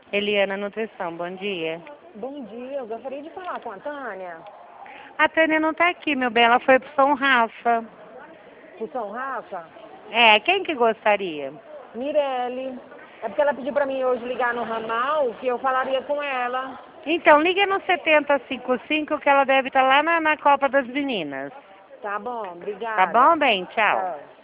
Eliana Nutrição, bom dia. Bom dia, eu gostaria de falar com a Tânia. A Tânia não tá aqui, meu bem, ela foi pro São Rafa. O São Rafa? É, quem que gostaria? Mirelle. É porque ela pediu para mim hoje ligar no ramal, que eu falaria com ela. Então, liga no 7055 que ela deve estar lá na Copa das Meninas. Tá bom, Tá obrigada. bom, bem? Tchau. Tchau.